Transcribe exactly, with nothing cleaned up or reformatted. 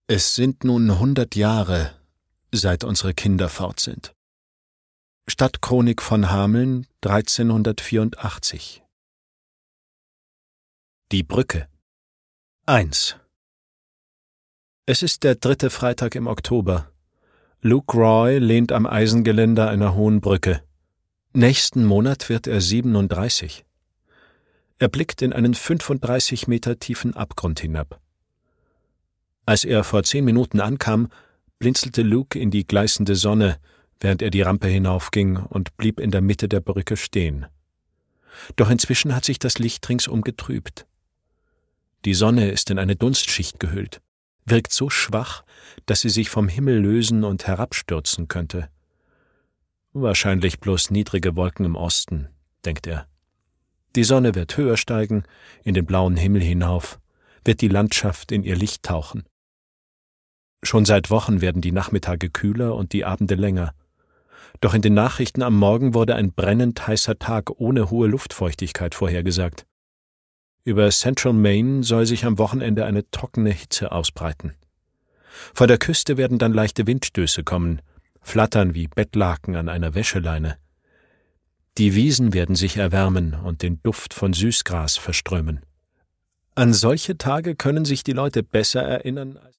Es sind nun hundert Jahre, seit unsere Kinder fort sind. Stadtchronik von Hameln, dreizehnhundertvierundachtzig. Die Brücke. eins. Es ist der dritte Freitag im Oktober. Luke Roy lehnt am Eisengeländer einer hohen Brücke. Nächsten Monat wird er siebenunddreißig. Er blickt in einen fünfunddreißig Meter tiefen Abgrund hinab. Als er vor zehn Minuten ankam, blinzelte Luke in die gleißende Sonne, während er die Rampe hinaufging, und blieb in der Mitte der Brücke stehen. Doch inzwischen hat sich das Licht ringsum getrübt. Die Sonne ist in eine Dunstschicht gehüllt, wirkt so schwach, dass sie sich vom Himmel lösen und herabstürzen könnte. Wahrscheinlich bloß niedrige Wolken im Osten, denkt er. Die Sonne wird höher steigen, in den blauen Himmel hinauf, wird die Landschaft in ihr Licht tauchen. Schon seit Wochen werden die Nachmittage kühler und die Abende länger. Doch in den Nachrichten am Morgen wurde ein brennend heißer Tag ohne hohe Luftfeuchtigkeit vorhergesagt. Über Central Maine soll sich am Wochenende eine trockene Hitze ausbreiten. Vor der Küste werden dann leichte Windstöße kommen, flattern wie Bettlaken an einer Wäscheleine. Die Wiesen werden sich erwärmen und den Duft von Süßgras verströmen. An solche Tage können sich die Leute besser erinnern als